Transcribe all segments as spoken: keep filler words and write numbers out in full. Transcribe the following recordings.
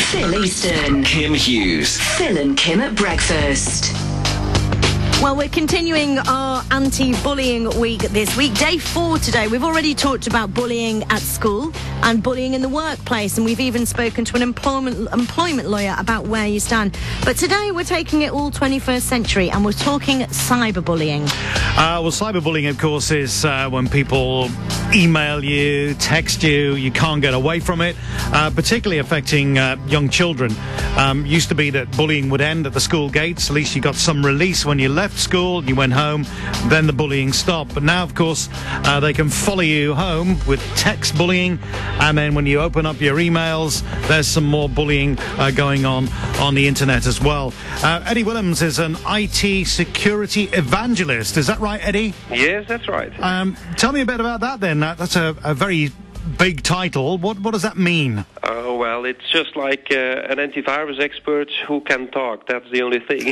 Phil Easton. Kim Hughes. Phil and Kim at breakfast. Well, we're continuing our anti-bullying week this week. Day four today. We've already talked about bullying at school and bullying in the workplace, and we've even spoken to an employment employment lawyer about where you stand. But today we're taking it all twenty-first century, and we're talking cyberbullying. Uh, well, cyberbullying, of course, is uh, when people email you, text you, you can't get away from it, uh, particularly affecting uh, young children. Um, used to be that bullying would end at the school gates. At least you got some release when you left school, you went home, then the bullying stopped. But now, of course, uh, they can follow you home with text bullying, and then when you open up your emails, there's some more bullying uh, going on on the internet as well. Uh, Eddie Williams is an I T security evangelist. Is that right, Eddie? Yes, that's right. Um, tell me a bit about that then. That, that's a, a very big title. What what does that mean? Oh, well, it's just like uh, an antivirus expert who can talk. That's the only thing.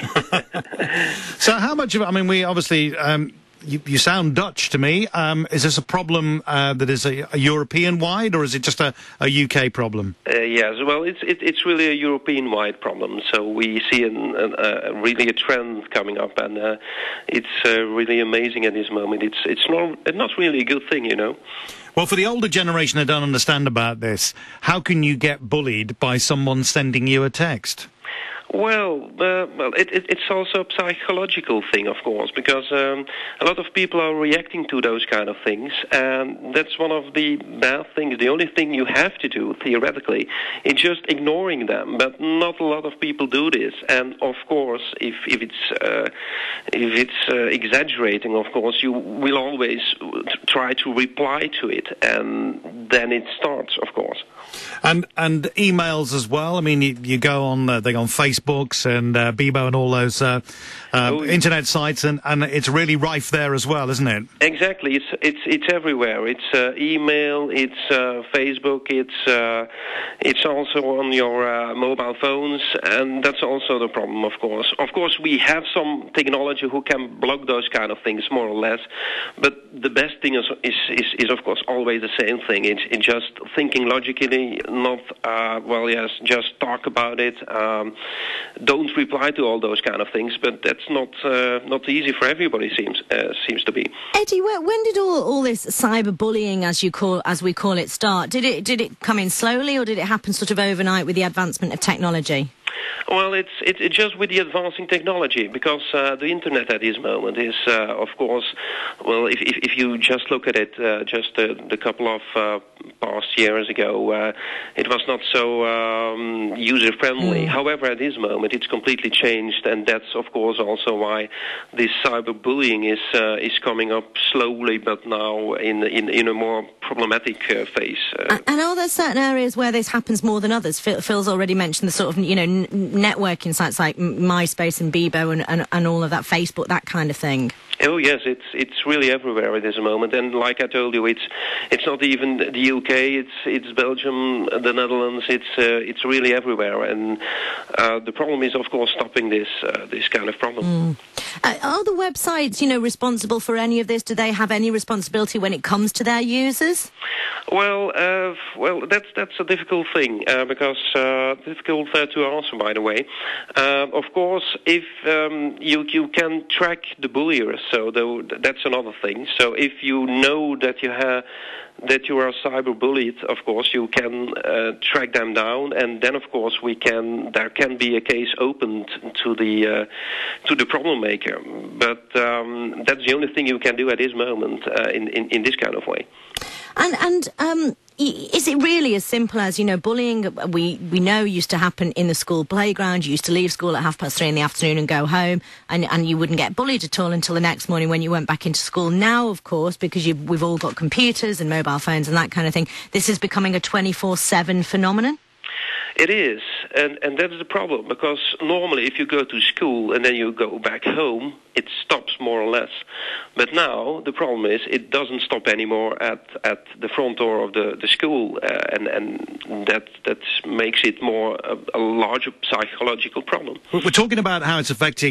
So how much of it, I mean, we obviously, um, you, you sound Dutch to me. Um, is this a problem uh, that is a, a European-wide, or is it just a, a U K problem? Uh, yes, well, it's it, it's really a European-wide problem. So we see an, an, uh, really a trend coming up, and uh, it's uh, really amazing at this moment. It's it's not not really a good thing, you know. Well, for the older generation that don't understand about this, how can you get bullied by someone sending you a text? Well, uh, well, it, it, it's also a psychological thing, of course, because um, a lot of people are reacting to those kind of things, and that's one of the bad things. The only thing you have to do, theoretically, is just ignoring them. But not a lot of people do this, and of course, if if it's uh, if it's uh, exaggerating, of course, you will always try to reply to it, and then it starts, of course. And and emails as well. I mean, you, you go on, uh, they go on Facebooks and uh, Bebo and all those uh, uh, oh, internet sites, and, and it's really rife there as well, isn't it? Exactly. It's it's it's everywhere. It's uh, email. It's uh, Facebook. It's uh, it's also on your uh, mobile phones, and that's also the problem, of course. Of course, we have some technology who can block those kind of things more or less, but the best thing is is is, is of course always the same thing. It's, it's just thinking logically. Not, uh, well, yes, just talk about it. Um, don't reply to all those kind of things, but that's not uh, not easy for everybody, seems uh, seems to be. Eddie, when did all, all this cyberbullying, as you call as we call it, start? Did it did it come in slowly, or did it happen sort of overnight with the advancement of technology? Well, it's it's it just with the advancing technology, because uh, the internet at this moment is, uh, of course, well, if, if if you just look at it, uh, just a, a couple of uh, past years ago, uh, it was not so um, user friendly. Mm. However, at this moment, it's completely changed, and that's of course also why this cyberbullying is uh, is coming up slowly, but now in in in a more problematic uh, phase. Uh, and are there certain areas where this happens more than others? Phil, Phil's already mentioned the sort of, you know, n- networking sites like MySpace and Bebo and, and, and all of that, Facebook, that kind of thing. Oh yes, it's it's really everywhere at this moment, and like I told you, it's it's not even the U K, it's it's Belgium, the Netherlands, it's uh, it's really everywhere, and uh, the problem is, of course, stopping this uh, this kind of problem. Mm. Uh, are the websites, you know, responsible for any of this? Do they have any responsibility when it comes to their users? Well, uh, well, that's that's a difficult thing uh, because uh, difficult uh, to answer. By the way, uh, of course, if um, you you can track the bulliers. So that's another thing. So if you know that you have that you are cyberbullied, of course you can uh, track them down, and then of course we can there can be a case opened to the uh, to the problem maker. But um, that's the only thing you can do at this moment uh, in, in in this kind of way. And and um. Is it really as simple as, you know, bullying, we, we know used to happen in the school playground. You used to leave school at half past three in the afternoon and go home, and, and you wouldn't get bullied at all until the next morning when you went back into school. Now, of course, because you've, we've all got computers and mobile phones and that kind of thing, this is becoming a twenty-four seven phenomenon? It is, and, and that is the problem, because normally if you go to school and then you go back home, it stops more or less. But now the problem is it doesn't stop anymore at, at the front door of the, the school, uh, and, and that that makes it more a, a larger psychological problem. We're talking about how it's affecting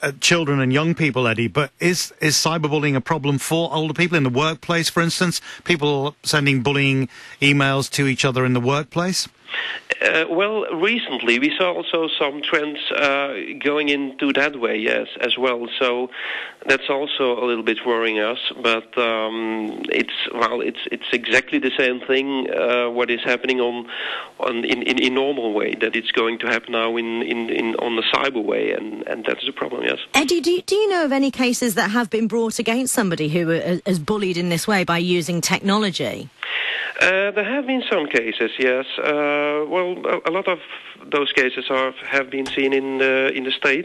at children and young people, Eddie, but is, is cyberbullying a problem for older people in the workplace, for instance? People sending bullying emails to each other in the workplace? Uh, well, recently we saw also some trends uh, going into that way, yes, as well. So that's also a little bit worrying us. But um, it's well, it's it's exactly the same thing. Uh, what is happening on, on in, in in normal way, that it's going to happen now in, in, in on the cyber way, and, and that is a problem. Yes. Eddie, do you, do you know of any cases that have been brought against somebody who uh, has bullied in this way by using technology? Uh, there have been some cases, yes. Uh, well, a, a lot of those cases are, have been seen in the in the States.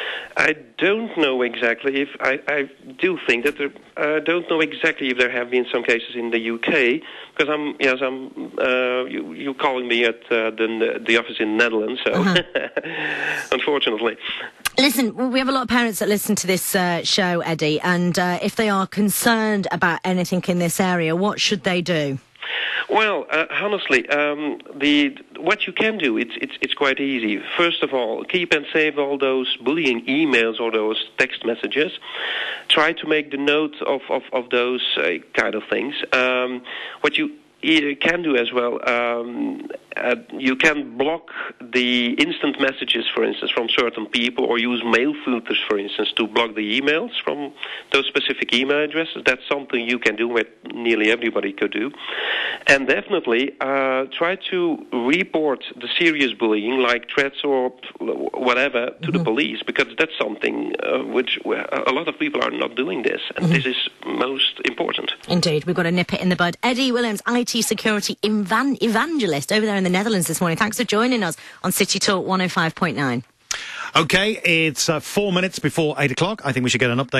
I don't know exactly if I, I do think that there. I uh, don't know exactly if there have been some cases in the U K, because I'm yes I'm uh, you you calling me at uh, the the office in the Netherlands, so uh-huh. Unfortunately. Listen, we have a lot of parents that listen to this uh, show, Eddie, and uh, if they are concerned about anything in this area, what should they do? Well, uh, honestly, um, the what you can do, it's it's it's quite easy. First of all, keep and save all those bullying emails or those text messages. Try to make the note of of of those uh, kind of things. Um, what you can do as well, um, uh, you can block the instant messages, for instance, from certain people, or use mail filters, for instance, to block the emails from those specific email addresses. That's something you can do, what nearly everybody could do. And definitely uh, try to report the serious bullying, like threats or whatever, to mm-hmm. the police, because that's something uh, which a lot of people are not doing this, and mm-hmm. this is most important. Indeed, we've got to nip it in the bud. Eddie Williams, I T security evan- evangelist over there in the Netherlands this morning. Thanks for joining us on City Talk one oh five point nine. OK, it's uh, four minutes before eight o'clock. I think we should get an update.